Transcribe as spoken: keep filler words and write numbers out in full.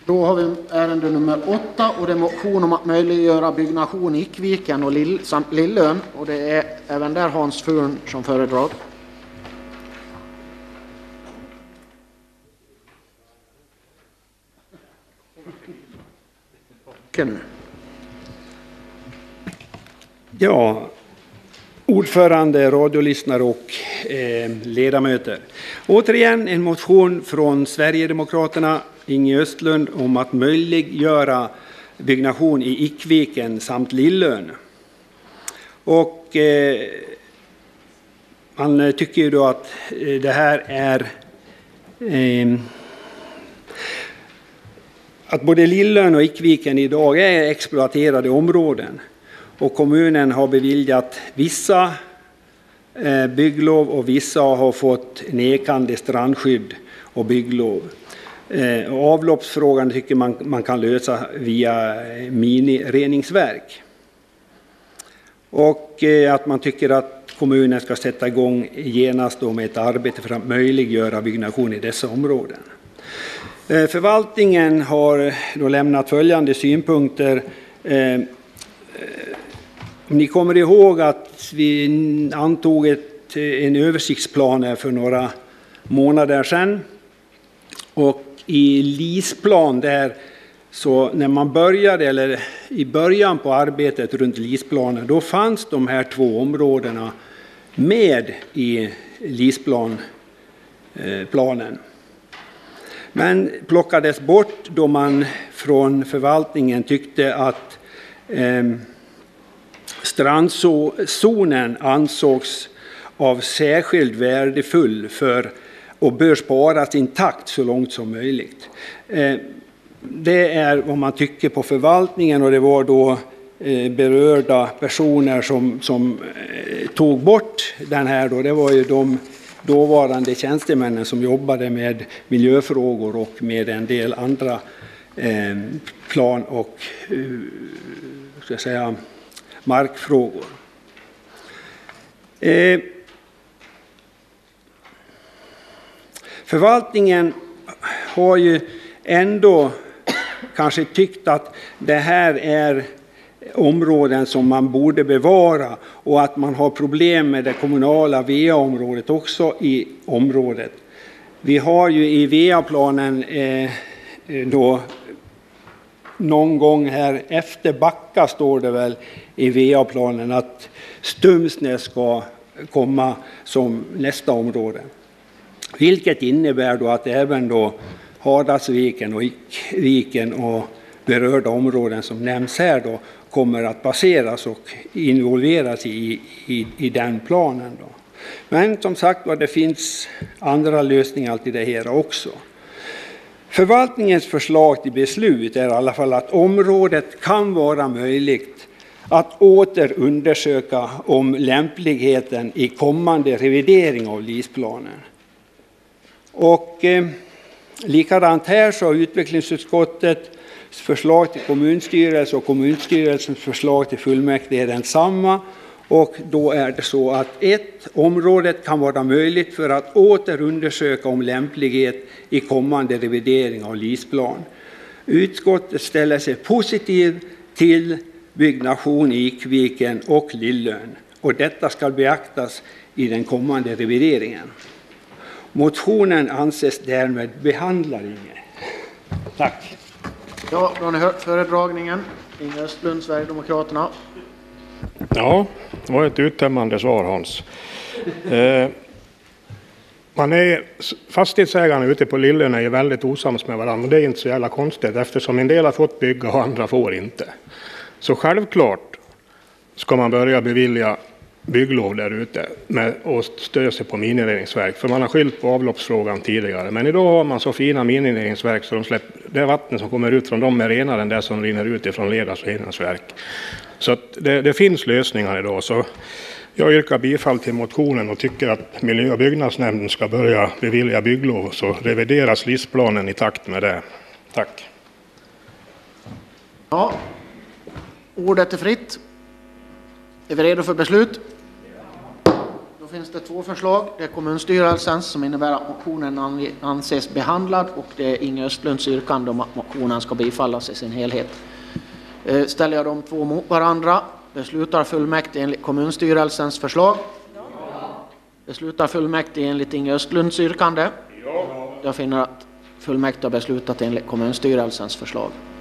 Då har vi ärende nummer åtta och det är motion om att möjliggöra byggnation i Ikviken och Lill, samt Lillön. Och det är även där Hans Furn som föredrar. Nu. Ja, ordförande, radiolyssnare och eh, ledamöter. Återigen en motion från Sverigedemokraterna, Inge Östlund, om att möjliggöra byggnation i Ikviken samt Lillön. Och eh, man tycker ju då att det här är eh, att både Lillön och Ikviken idag är exploaterade områden. Och kommunen har beviljat vissa eh, bygglov och vissa har fått nekande strandskydd och bygglov. Eh, avloppsfrågan tycker man, man kan lösa via minireningsverk. Och eh, att man tycker att kommunen ska sätta igång genast med ett arbete för att möjliggöra byggnation i dessa områden. Eh, förvaltningen har då lämnat följande synpunkter. Eh, Om ni kommer ihåg att vi antog ett, en översiktsplan för några månader sedan. Och i lisplan där, så när man började, eller i början på arbetet runt lisplanen, då fanns de här två områdena med i lisplan, eh, planen. Men plockades bort då man från förvaltningen tyckte att eh, strandzonen ansågs av särskilt värdefull för och bör sparas intakt så långt som möjligt. Det är vad man tycker på förvaltningen, och det var då berörda personer som, som tog bort den här. Då. Det var ju de dåvarande tjänstemännen som jobbade med miljöfrågor och med en del andra plan och ska jag säga, markfrågor. Eh, förvaltningen har ju ändå kanske tyckt att det här är områden som man borde bevara, och att man har problem med det kommunala V A-området också i området. Vi har ju i V A-planen eh, då någon gång här efter Backa står det väl i V A-planen att Stumsnäs ska komma som nästa område. Vilket innebär då att även då Hardalsviken och Ikviken och berörda områden som nämns här då kommer att baseras och involveras i, i, i den planen då. Men som sagt var, det finns andra lösningar till det här också. Förvaltningens förslag till beslut är i alla fall att området kan vara möjligt att åter undersöka om lämpligheten i kommande revidering av lisplanen. Och eh, likadant här så har utvecklingsutskottets förslag till kommunstyrelse och kommunstyrelsens förslag till fullmäktige densamma. Och då är det så att ett område kan vara möjligt för att åter undersöka om lämplighet i kommande revidering av lisplan. Utskottet ställer sig positiv till byggnation i Ikviken och Lillön, och detta ska beaktas i den kommande revideringen. Motionen anses därmed behandlad. Tack. Ja, då har ni hört föredragningen. Inge Östlund, Sverigedemokraterna. Ja, det var ett uttömmande svar, Hans. Eh, man är, fastighetsägarna ute på Lillön är ju väldigt osams med varandra, och det är inte så jävla konstigt eftersom en del har fått bygga och andra får inte. Så självklart ska man börja bevilja bygglov där ute med, och stödja sig på minireningsverk, för man har skilt på avloppsfrågan tidigare. Men idag har man så fina minireningsverk så de släpper, det vatten som kommer ut från dem är renare än det som rinner ut ifrån ledars reningsverk. Så att det, det finns lösningar idag. Så jag yrkar bifall till motionen och tycker att miljö- och byggnadsnämnden ska börja bevilja bygglov, så revideras listplanen i takt med det. Tack. Ja, ordet är fritt. Är vi redo för beslut? Då Då finns det två förslag. Det är kommunstyrelsens som innebär att motionen anses behandlad och det är Inge Östlunds yrkande om att motionen ska bifallas i sin helhet. Ställer jag de två mot varandra, beslutar fullmäktige enligt kommunstyrelsens förslag? Ja. Beslutar fullmäktige enligt Inge Östlunds yrkande? Ja. Jag finner att fullmäktige har beslutat enligt kommunstyrelsens förslag.